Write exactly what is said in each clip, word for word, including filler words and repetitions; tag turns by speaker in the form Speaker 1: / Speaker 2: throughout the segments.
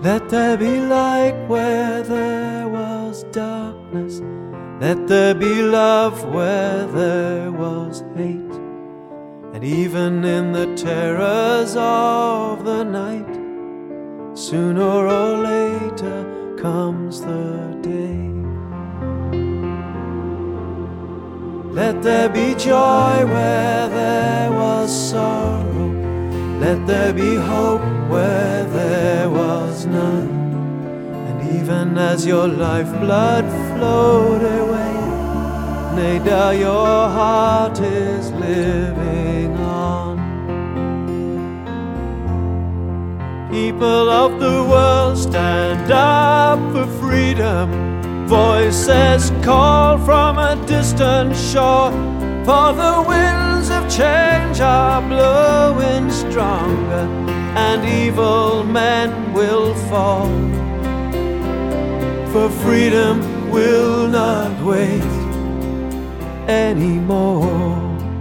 Speaker 1: Let there be light where there was darkness. Let there be love where there was hate. And even in the terrors of the night, sooner or later comes the day. Let there be joy where there was sorrow. Let there be hope where there was none. And even as your lifeblood flowed away, Neda, your heart is living on. People of the world, stand up for freedom. Voices call from a distant shore, for the winds of change are blowing stronger, and evil men will fall. For freedom will not wait anymore.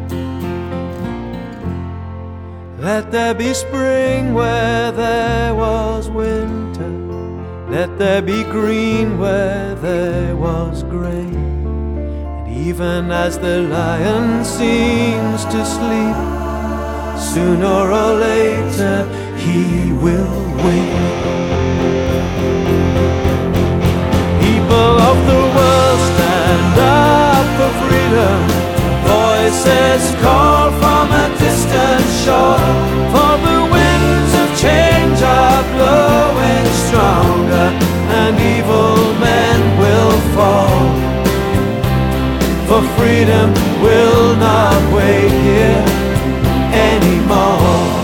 Speaker 1: Let there be spring where there was winter. Let there be green where there was grey. And even as the lion seems to sleep, sooner or later he will wake. People of the world, stand up for freedom. Voices call from a distant shore, for the winds of change are blowing stronger, and evil men will fall. For freedom will not wait here anymore.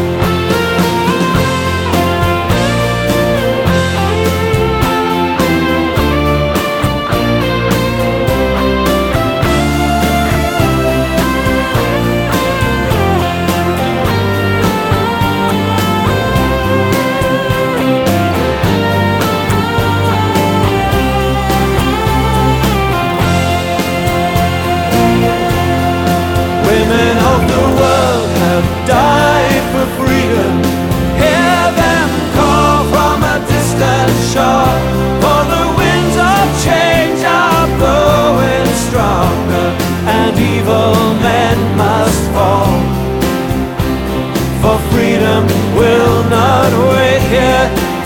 Speaker 1: Died for freedom. Hear them call from a distant shore, for the winds of change are blowing stronger, and evil men must fall. For freedom will not wait here